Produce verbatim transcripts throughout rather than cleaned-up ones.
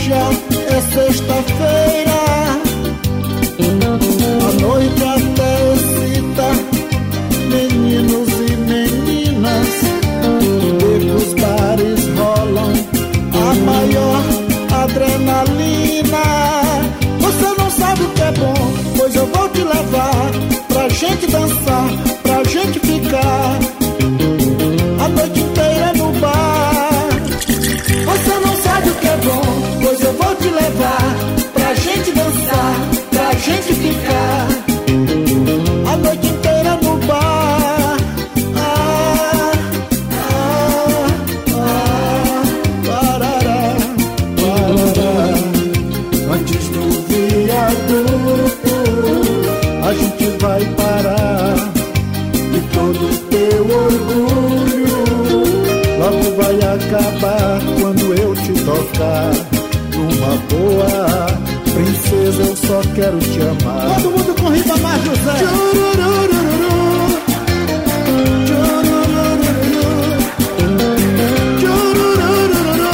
já é sexta-feira. A noite até excita meninos e meninas. Becos, bares rolam a maior adrenalina. Você não sabe o que é bom, pois eu vou te levar pra gente dançar, pra gente ficar a noite inteira no bar. Você não sabe o que é bom, pois eu vou te levar pra gente dançar, pra gente ficar a noite inteira no bar. Ah, ah, ah, parará, parará. Antes do viaduto a gente vai parar, e todo teu orgulho logo vai acabar quando eu te tocar. Numa boa, princesa, eu só quero te amar. Todo mundo com Ribamar José. Tchururururu, tchururururu, tchururururu,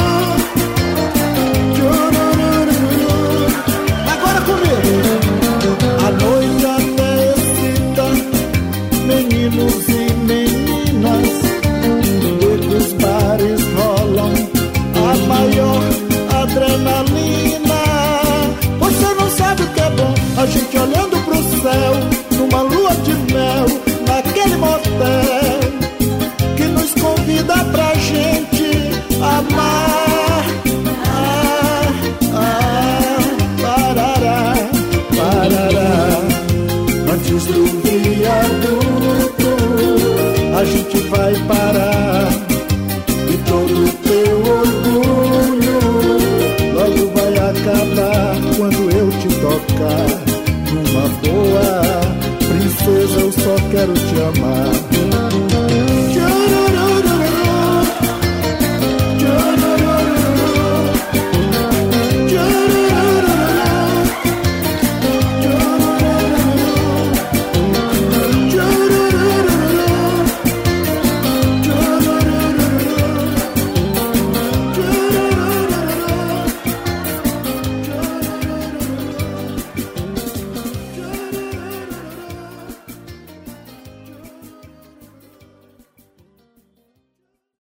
tchururururu. Agora comigo. A noite até excita meninos e meninas. Os bares rolam a maior adrenalina. Você não sabe o que é bom, a gente olhando pro céu, numa lua de mel, naquele motel que nos convida pra gente amar. Ah, ah, parará, parará. Antes do viaduto a gente vai parar, e todo teu orgulho logo vai acabar quando eu te tocar. Numa boa, princesa, eu só quero te amar.